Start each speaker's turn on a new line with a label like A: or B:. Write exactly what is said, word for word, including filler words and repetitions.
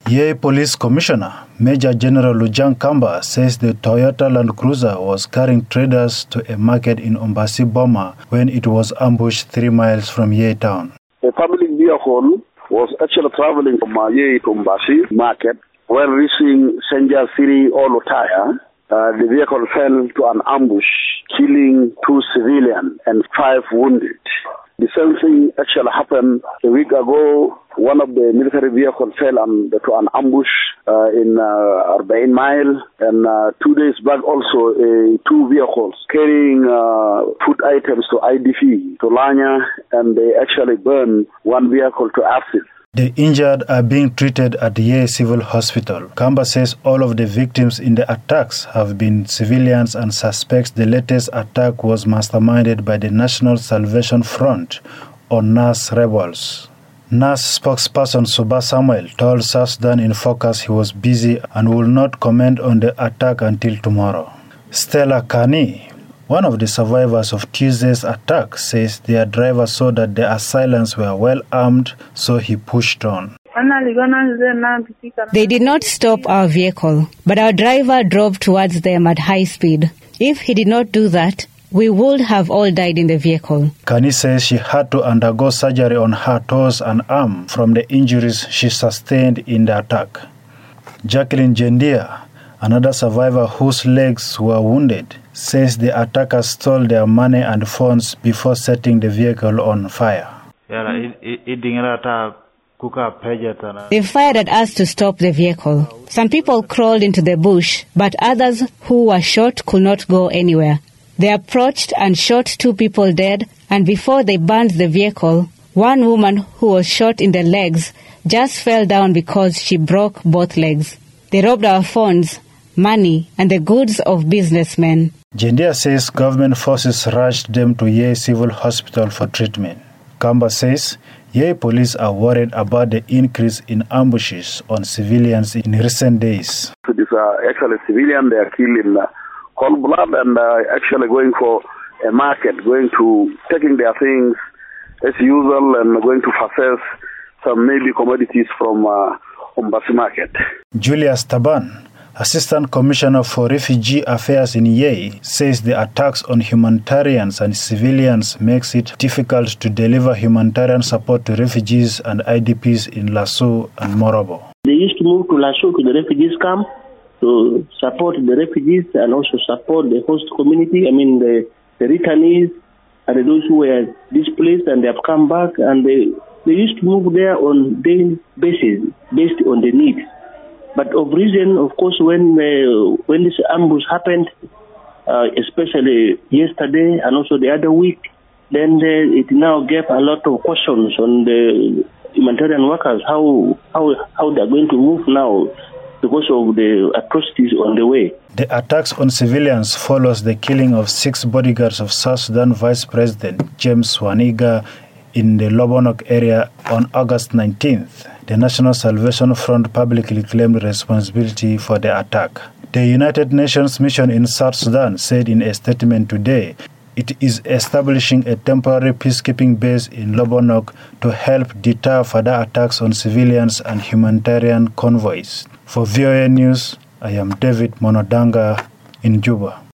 A: Yei Police Commissioner Major General Lujang Kamba says the Toyota Land Cruiser was carrying traders to a market in Umbasi, Boma when it was ambushed three miles from Yei town.
B: A public vehicle was actually traveling from Yei to Umbasi market. When reaching Senja City Olotaya, uh, the vehicle fell to an ambush, killing two civilians and five wounded. The same thing actually happened a week ago. One of the military vehicles fell on, to an ambush uh, in uh, Arbain Mile, and uh, two days back also uh, two vehicles carrying uh, food items to I D P, to Lanya, and they actually burned one vehicle to acid.
A: The injured are being treated at the Yei Civil Hospital. Kamba says all of the victims in the attacks have been civilians and suspects the latest attack was masterminded by the National Salvation Front or N A S rebels. N A S spokesperson Suba Samuel told South Sudan in Focus he was busy and will not comment on the attack until tomorrow. Stella Kani, one of the survivors of Tuesday's attack, says their driver saw that the assailants were well armed, so he pushed on.
C: They did not stop our vehicle, but our driver drove towards them at high speed. If he did not do that, we would have all died in the vehicle.
A: Kani says she had to undergo surgery on her toes and arm from the injuries she sustained in the attack. Jacqueline Jendia, another survivor whose legs were wounded, says the attackers stole their money and phones before setting the vehicle on fire.
C: They fired at us to stop the vehicle. Some people crawled into the bush, but others who were shot could not go anywhere. They approached and shot two people dead, and before they burned the vehicle, one woman who was shot in the legs just fell down because she broke both legs. They robbed our phones, money, and the goods of businessmen.
A: Jendia says government forces rushed them to Yei Civil Hospital for treatment. Kamba says Yei police are worried about the increase in ambushes on civilians in recent days.
B: So these are actually civilians, they are killed in uh, cold blood and uh, actually going for a market, going to taking their things as usual and going to purchase some maybe commodities from uh, Umbasi market.
A: Julius Taban, Assistant Commissioner for Refugee Affairs in Yei, says the attacks on humanitarians and civilians makes it difficult to deliver humanitarian support to refugees and I D Ps in Lasso and Morobo.
D: They used to move to Lasso, to the refugees camp, to support the refugees and also support the host community. I mean, the, the returnees and those who were displaced and they have come back, and they, they used to move there on daily basis, based on the needs. But of reason, of course, when uh, when this ambush happened, uh, especially yesterday and also the other week, then uh, it now gave a lot of questions on the humanitarian workers, how how how they are going to move now because of the atrocities on the way.
A: The attacks on civilians follows the killing of six bodyguards of South Sudan Vice President James Waniga in the Lobonok area on August nineteenth. The National Salvation Front publicly claimed responsibility for the attack. The United Nations mission in South Sudan said in a statement today it is establishing a temporary peacekeeping base in Lobonok to help deter further attacks on civilians and humanitarian convoys. For V O A News, I am David Monodanga in Juba.